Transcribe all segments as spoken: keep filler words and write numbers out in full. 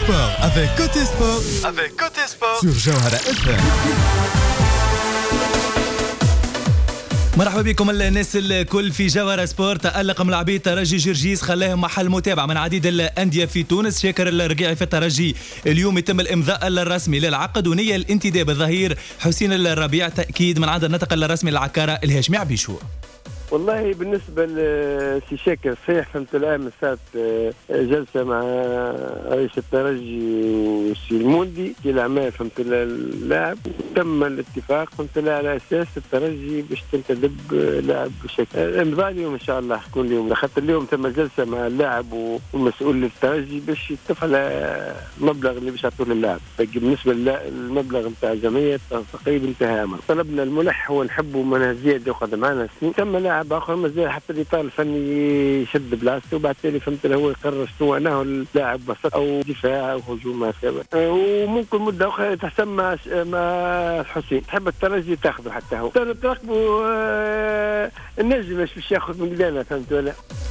sport avec Côté Sport, avec Côté Sport sur جوهرة اف ام. مرحبا بكم الناس الكل في جوهرة سبورت. تألق ملاعبي ترجي جرجيس خلاهم محل متابعة من عديد الأندية في تونس. شاكر الرقيعي في الترجي اليوم يتم الإمضاء الرسمي للعقد ونية الانتداب الظهير حسين الربيع تأكيد من عند النطق الرسمي للعكارة الهاشمي عبيشو. والله بالنسبة لسي شاكر صحيح فهمت الآن صارت جلسة مع رئيس الترجي والسي الموندي في الأعمال فهمت اللاعب تم الاتفاق فهمت على أساس الترجي باش تنتدب لاعب شاكر. الإمضاء اليوم إن شاء الله تكون اليوم لخاطر اليوم تم جلسة مع اللاعب والمسؤول للترجي باش يتفق على المبلغ اللي باش يعطوه للاعب. بالنسبة للمبلغ نتاع الجمعية تقريبا انتهى أمر. طلبنا الملح هو نحبه من زيادة وقد معنا سنين تم لاعب اخر مازال حتى الاطار الفني يشد بلاصته وبعد تالي فهمت هو يقرر شنو انه اللاعب وسط او دفاع او هجوم ما شابه. وممكن مده اخرى تحسم مع مع الحسين تحب الترجي تاخذه حتى هو تراقبوا النجم باش باش ياخذ من قدامنا فهمت ولا.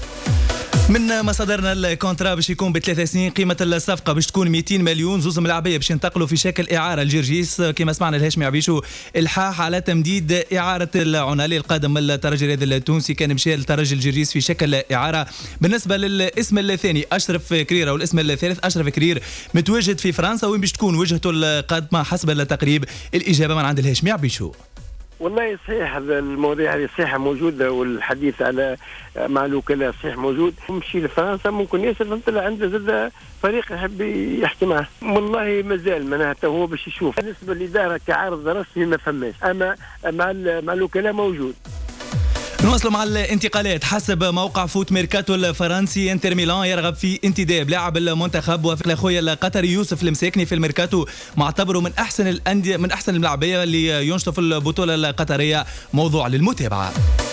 من مصادرنا الكونترا باش يكون بثلاث سنين. قيمة الصفقة باش تكون مئتين مليون. زوز ملاعبية باش ينتقلوا في شكل إعارة لجرجيس كما سمعنا الهاشمي عبيشو الحاح على تمديد إعارة العنالي القادم الترجي الرياضي التونسي كان مشى للترجي الجرجيس في شكل إعارة. بالنسبة للاسم الثاني أشرف كريرة والاسم الثالث أشرف كرير متواجد في فرنسا وين باش تكون وجهته القادمة حسب التقريب. الإجابة من عند الهاشمي عبيشو. والله صحيح المواضيع هذه صحيح موجودة والحديث على مع الوكلاء صحيح موجود. مشي لفرنسا ممكن ياسر فهمت عنده زاد فريق يحب يحكي معه. والله مازال معناتها هو باش يشوف. بالنسبة للإدارة كعرض رسمي ما فماش أما مع مع الوكلاء موجود. نواصلوا مع الانتقالات. حسب موقع فوت ميركاتو الفرنسي انتر ميلان يرغب في انتداب لاعب المنتخب وفق اخويا القطري يوسف المساكني في الميركاتو معتبره من احسن الانديه من احسن الملاعبيه اللي ينشطوا في البطوله القطريه. موضوع للمتابعه.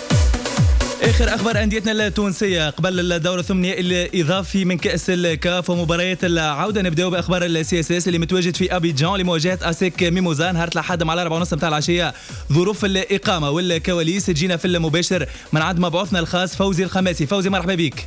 اخر اخبار انديتنا التونسيه قبل الدور الثمانيه الاضافي من كاس الكاف ومباريات العوده. نبداو باخبار السي اس اس اللي متواجد في ابيجان لمواجهه اسيك ميموزان نهار الاحد مع الأربعة ونص نتاع العشيه. ظروف الاقامه والكواليس تجينا في المباشر من عند مبعوثنا الخاص فوزي الخماسي. فوزي مرحبا بك.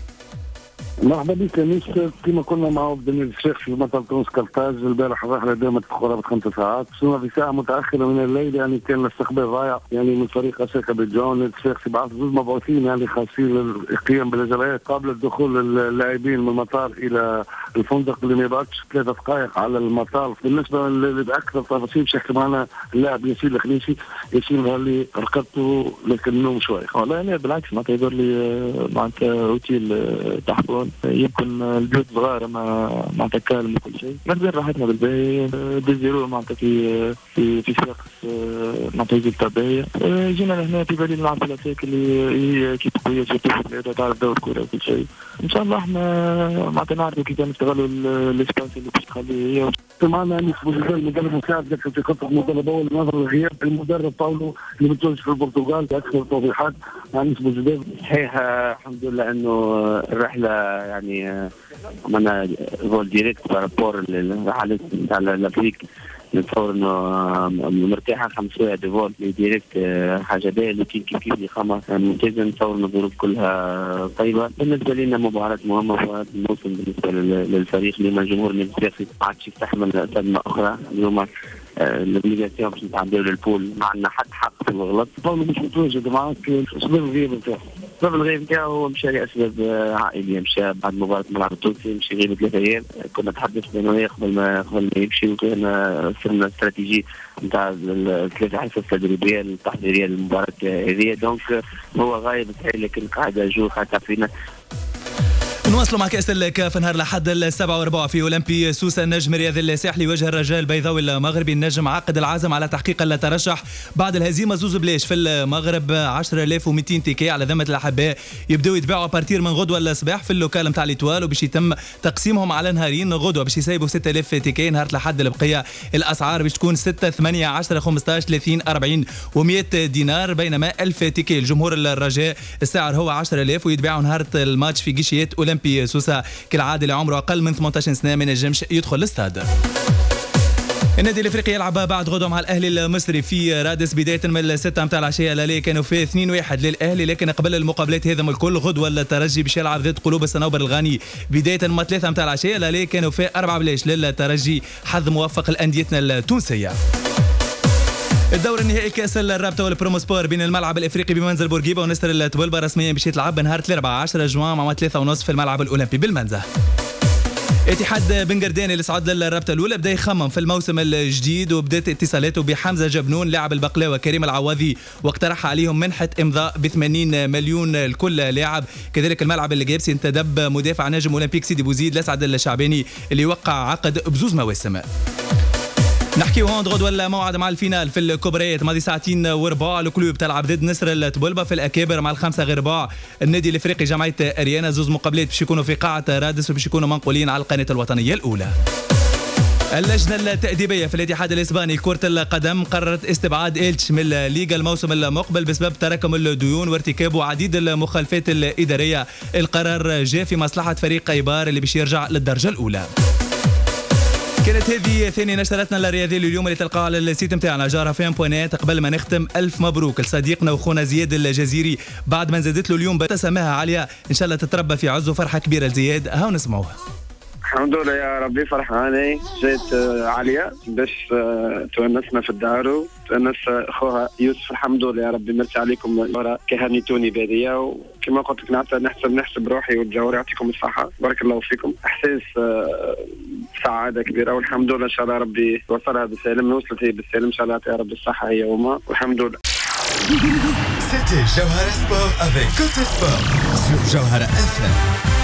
مرحبا بك انيس. كما كنا مع بن الشيخ في مطار تونس كرتاج البارح الرحله دامت قرابه خمس ساعات. وصلنا في ساعه متاخره من الليل يعني كان الاستقبال رائع يعني من فريق اساك بيجون. الشيخ بعث زوج مبعوثين يعني خاصين للقيام بالاجراءات قبل دخول اللاعبين من المطار الى الفندق اللي ما يبعدش ثلاث دقائق على المطار. بالنسبه لاكثر تفاصيل بشكل معنا اللاعب ياسين الخنيسي. ياسين اللي رقدته لكن النوم شوي. والله انا بالعكس معناتها يدور لي معناتها اوتيل تحت يمكن البيوت صغار ما معناتها كالم وكل شيء. مازال راحتنا بالباهي ديزيرو معناتها في في في سياق معناتها يجي طبيعي. جينا لهنا في بالي نلعب في الاساك اللي هي كيف قويه جاتو تعرف دور كوره وكل شيء. ان شاء الله احنا معناتها نعرفوا كيف نستغلوا الاسباس اللي باش تخليه هي. معنا انيس بوزيدان المدرب المساعد لكن في خطه المدرب اول نظر الغياب المدرب باولو اللي متواجد في البرتغال اكثر توضيحات مع انيس بوزيدان. صحيح الحمد لله انه الرحله يعني عملنا فول ديريكت بارابور للرحلات نتاع الافريق. نتصور انه مرتاحه خمس سوايع دي فول ديريكت حاجه باهيه لكن كيف كيف الاقامه ممتازه. نتصور انه الظروف كلها طيبه. بالنسبه لنا مباراه مهمه وهذا الموسم بالنسبه للفريق اللي الجمهور النمساوي ما عادش يستحمل صدمه اخرى. اليوم الابليكاسيون باش نتعداو للبول ما عندنا حد حق في الغلط. باولو مش متواجد معك سبب الغياب نتاعو. سبب الغياب نتاعو هو مشى لاسباب عائليه. مشى بعد مباراه الملعب التونسي مشى غياب ثلاثة ايام. كنا تحدثنا انا وياه قبل ما قبل ما يمشي وكان صرنا استراتيجي نتاع الثلاثه حصص التدريبيه التحضيريه للمباراه هذه. دونك هو غايب صحيح لكن قاعده جو خاطر فينا. نواصلوا مع كأس الكاف نهار الأحد السابع وربع في أولمبي سوسة. النجم الرياضي الساحلي يواجه الرجاء البيضاوي المغربي. النجم عقد العزم على تحقيق الترشح بعد الهزيمة زوز بلاش في المغرب. عشرة آلاف ومئتين تيكي على ذمة الأحباء يبداو يتباعوا بارتير من غدوة الصباح في اللوكال نتاع ليتوال وباش يتم تقسيمهم على نهارين. غدوة باش يسيبوا ستة آلاف تيكي نهار الأحد البقية الأسعار باش تكون ستة ثمانية عشرة خمسطاش ثلاثين أربعين ومئة دينار بينما ألف تيكي. الجمهور الرجاء السعر هو عشرة آلاف ويتباعوا نهار الماتش في جيشيات أولمبي سوسة. كالعادة اللي عمره أقل من ثمانية عشر سنة ما ينجمش يدخل الاستاد. النادي الافريقي يلعب بعد غدوه مع الاهلي المصري في رادس بدايه من الستة متاع العشيه. الاليه كانوا في اثنين واحد للاهلي، لكن قبل المقابلات هذم الكل غدوه الترجي باش يلعب ضد قلوب الصنوبر الغاني بدايه من ثلاثة متاع العشيه. الاليه كانوا في أربعة بلاش للترجي، حظ موفق لانديتنا التونسيه. الدور النهائي كاس الرابطه والبرومو سبور بين الملعب الافريقي بمنزل بورقيبه ونستر التبلبه رسميا باش يتلعب نهار الاربعاء عشرة جوان مع ثلاثة ونص في الملعب الاولمبي بالمنزه. اتحاد بن قردان اللي صعد للرابطه الاولى بدا يخمم في الموسم الجديد، وبدات اتصالاته بحمزه جبنون لاعب البقلاوه كريم العواضي، واقترح عليهم منحه امضاء ب ثمانين مليون لكل لاعب. كذلك الملعب اللي جابسي انتدب مدافع نجم اولمبيك سيدي بوزيد الاسعد الشعباني اللي وقع عقد بزوز مواسم. نحكي هوند غدوه الموعد مع الفينال في الكبريات ماضي ساعتين وربع. الكلوب تلعب ضد نصر التبلبه في الاكابر مع الخمسه غير ربع. النادي الافريقي جمعيه اريانا زوز مقابلات باش يكونوا في قاعه رادس وباش يكونوا منقولين على القناه الوطنيه الاولى. اللجنة التأديبية في الاتحاد الإسباني كرة القدم قررت استبعاد إلتش من الليغا الموسم المقبل بسبب تراكم الديون وارتكاب عديد المخالفات الإدارية. القرار جاء في مصلحة فريق ايبار اللي باش يرجع للدرجة الأولى. كانت هذه ثاني نشرتنا الرياضية اليوم اللي تلقاها على السيت نتاعنا جارة فين بوينات. قبل ما نختم ألف مبروك لصديقنا وخونا زياد الجزيري بعد ما نزدت له اليوم بتسامها عالية، إن شاء الله تتربى في عز وفرحة كبيرة لزياد. هاو نسمعوها. الحمد لله يا ربي فرحانة جيت عالية باش تونسنا في الدار وتونس اخوها يوسف. الحمد لله يا ربي مرسي عليكم كهنيتوني بهذيا، وكما قلت لك نحسب نحسب روحي والجوار يعطيكم الصحة بارك الله فيكم. احساس سعادة كبيرة والحمد لله ان شاء الله ربي وصلها بالسلام، وصلت هي بالسلام ان شاء الله يا ربي الصحة هي وما والحمد لله. C'était Jawhara Sport avec Côté Sport sur Jawhara F M.